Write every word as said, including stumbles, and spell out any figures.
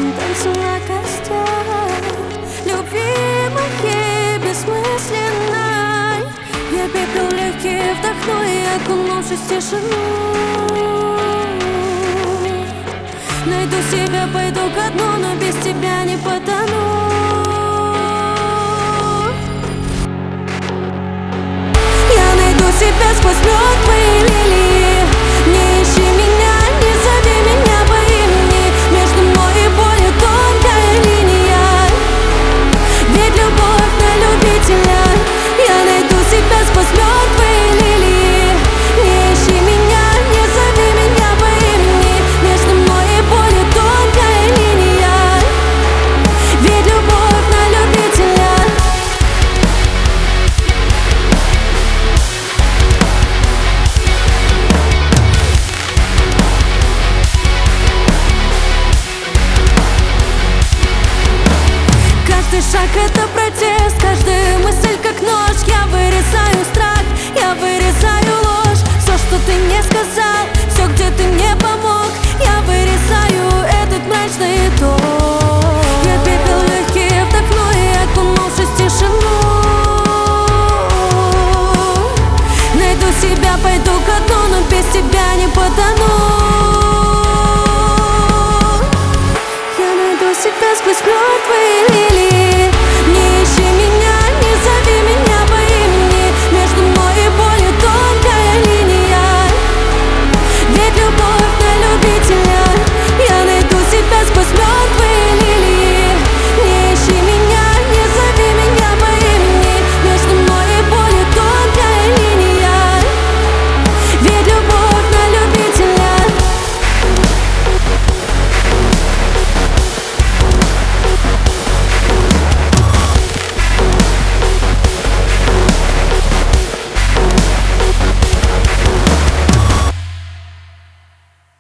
танцем на костях любви моей бессмысленной. Я пепел легкий вдохну и, окунувшись в тишину, найду себя, пойду ко дну, но без тебя не потону. Я найду себя сквозь мертвые